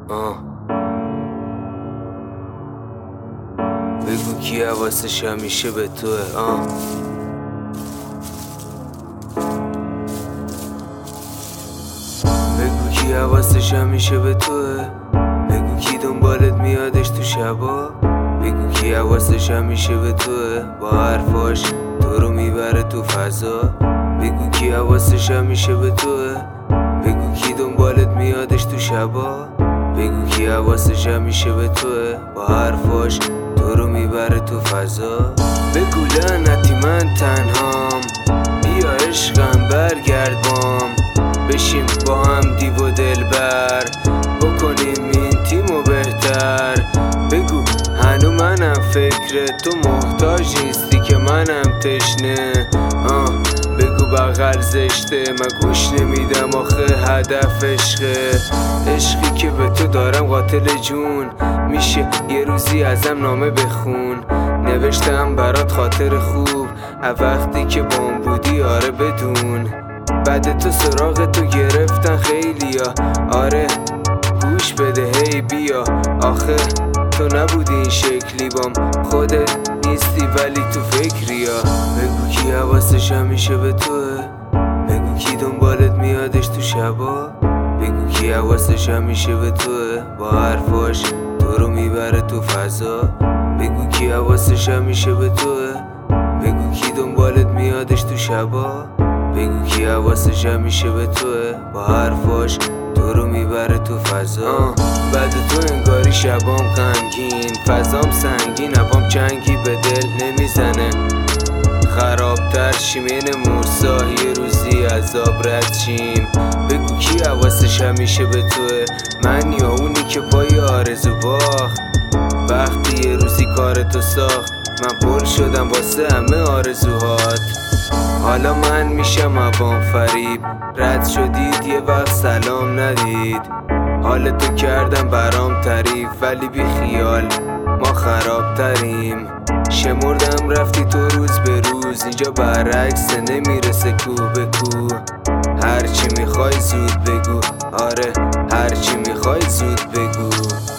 بگو کی حواسش همیشه به توه. بگو کی حواسش همیشه به توه. بگو کی دنبالت میادش تو شبا. بگو کی حواسش همیشه به توه. با حرفاش تو رو میبره تو فضا. بگو کی حواسش همیشه به توه. بگو کی دنبالت میادش تو شبا. بگو کی حواسش همیشه به توه. با حرفاش تو رو میبره تو فضا. بگو لعنتی من تنهام، بیا عشقم برگرد بام. بشیم با هم دیو و دلبر، بکنیم این تیمو بهتر. بگو هنو منم فکر تو محتاج نیستی که منم تشنه. بگو بغل زشته من گوش نمیدم آخه هدف عشقه. عشقی که به تو دارم قاتل جون میشه، یه روزی ازم نامه بخون. نوشتم برات خاطر خوب وقتی که بام بودی، آره بدون. بعد تو سراغ تو گرفتن خیلیا، آره گوش بده هی بیا. آخه تو نبودی این شکلی بام، خودت نیستی ولی تو فکریا. بگو کی حواسش همیشه به توه. بگو کی دنبالت میادش تو شبا. بگو کی حواسش همیشه به توه. با حرفاش تو رو میبره تو فضا. بگو کی حواسش همیشه به توه. بگو کی دنبالت میادش تو شبا. بگو کی حواسش همیشه به توه. با حرفاش تو رو میبره تو فضا. بعد تو انگاری شبام غمگین، فضام سنگین، هوام چنگی به دل نمیزنه. خرابتر شیمین موسا، یه روزی عذاب رد شیم. بگو کی حواسش همیشه به توه. من یا اونی که پای آرزو باخت وقتی یه روزی کارتو ساخت. من پل شدم واسه همه آرزوهات، حالا من میشم عوام فریب. رد شدید یه وقت سلام ندید، حال تو کردم برام تعریف. ولی بی خیال ما خرابتریم. شمردم رفتی تو روز به روز، اینجا برعکس نمیرسه کو به کو. هرچی میخوای زود بگو، آره هرچی میخوای زود بگو.